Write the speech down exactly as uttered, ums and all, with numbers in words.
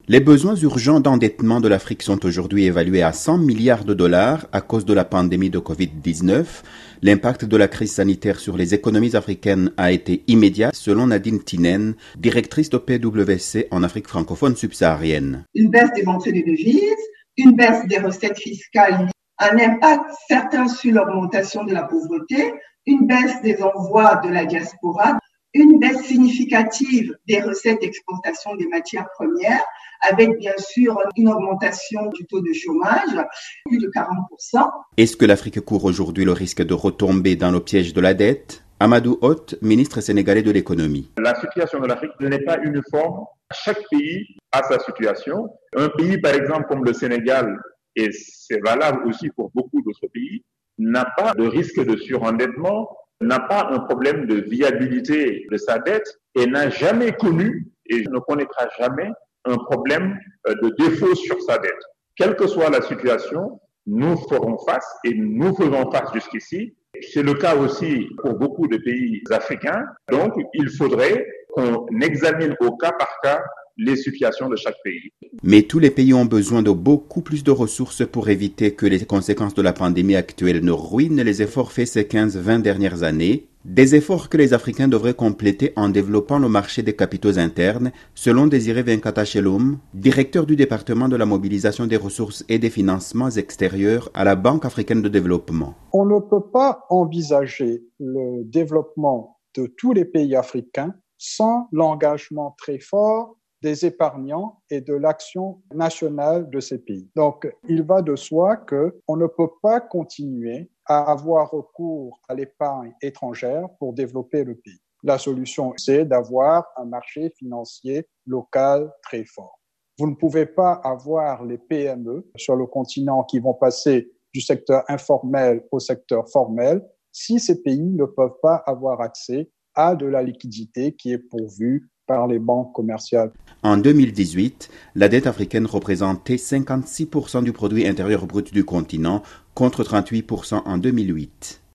Les besoins urgents d'endettement de l'Afrique sont aujourd'hui évalués à cent milliards de dollars à cause de la pandémie de covid dix-neuf. L'impact de la crise sanitaire sur les économies africaines a été immédiat, selon Nadine Tinen, directrice de P W C en Afrique francophone subsaharienne. Une baisse des entrées de devises, une baisse des recettes fiscales, un impact certain sur l'augmentation de la pauvreté, une baisse des envois de la diaspora, une baisse significative des recettes d'exportation des matières premières, avec bien sûr une augmentation du taux de chômage, plus de quarante pour cent. Est-ce que l'Afrique court aujourd'hui le risque de retomber dans le piège de la dette? Amadou Hott, ministre sénégalais de l'économie. La situation de l'Afrique n'est pas uniforme. Chaque pays a sa situation. Un pays, par exemple, comme le Sénégal, et c'est valable aussi pour beaucoup d'autres pays, n'a pas de risque de surendettement, n'a pas un problème de viabilité de sa dette et n'a jamais connu et ne connaîtra jamais un problème de défaut sur sa dette. Quelle que soit la situation, nous ferons face et nous faisons face jusqu'ici. C'est le cas aussi pour beaucoup de pays africains. Donc, il faudrait qu'on examine au cas par cas les situations de chaque pays. Mais tous les pays ont besoin de beaucoup plus de ressources pour éviter que les conséquences de la pandémie actuelle ne ruinent les efforts faits ces quinze à vingt dernières années. Des efforts que les Africains devraient compléter en développant le marché des capitaux internes, selon Désiré Venkatachelum, directeur du département de la mobilisation des ressources et des financements extérieurs à la Banque africaine de développement. On ne peut pas envisager le développement de tous les pays africains sans l'engagement très fort des épargnants et de l'action nationale de ces pays. Donc, il va de soi qu'on ne peut pas continuer à avoir recours à l'épargne étrangère pour développer le pays. La solution, c'est d'avoir un marché financier local très fort. Vous ne pouvez pas avoir les P M E sur le continent qui vont passer du secteur informel au secteur formel si ces pays ne peuvent pas avoir accès à de la liquidité qui est pourvue par les banques commerciales. En deux mille dix-huit, la dette africaine représentait cinquante-six pour cent du produit intérieur brut du continent contre trente-huit pour cent en deux mille huit.